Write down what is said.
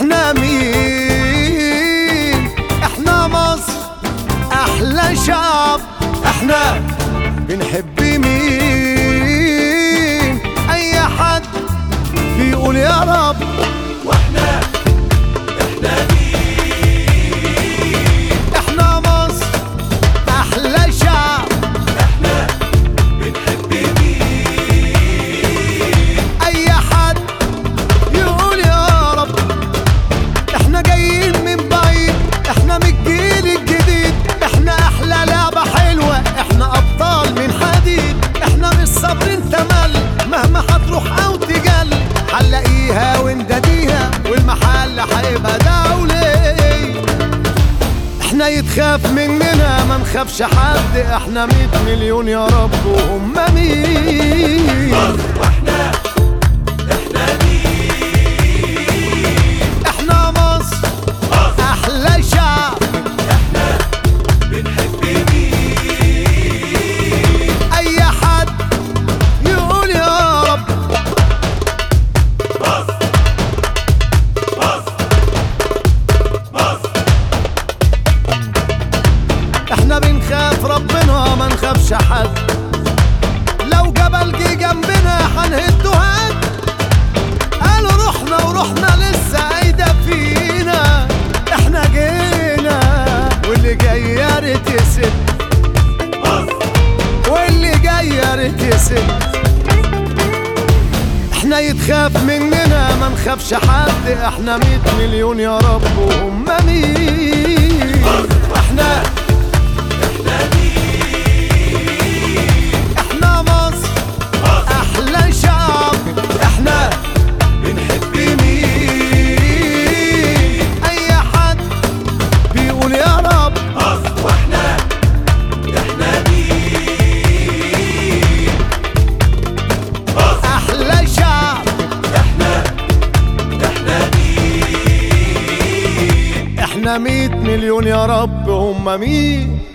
احنا مين؟ احنا مصر احلى شعب. احنا بنحب مين؟ اي حد بيقول يا رب. واحنا مين؟ احنا مصر احلى شعب. احنا بنحب مين؟ اي حد يقول يا رب. احنا جايين من بعيد، احنا من الجيل الجديد. احنا احلى لعبة حلوة، احنا ابطال من حديد. احنا مش صابرين تمل، مهما هتروح او تجل هنلاقيها ونداديها، والمحل هيبقى دولي. احنا يتخاف مننا ما نخافش حد. احنا 100 مليون يا رب، وهم مين؟ واحنا مين؟ احنا مصر احلى شعب. احنا بنحب مين؟ اي حد يقول يا رب. مصر مصر مصر. احنا بنخاف ربنا ما نخافش حد. لو جبل جه جنبنا هنهده. قالوا رحنا ورحنا لسه قايدة فينا. احنا جينا واللي جاي يا ريت يسد، واللي جاي يا ريت يسد. احنا يتخاف مننا ما نخافش حد. احنا 100 مليون يا رب، وهم مين؟ احنا مصر احلى شعب. احنا بنحب مين؟ اي حد بيقول يا رب. واحنا مين؟ احلى شعب. احنا مين؟ احنا 100 مليون يا رب، هم مين؟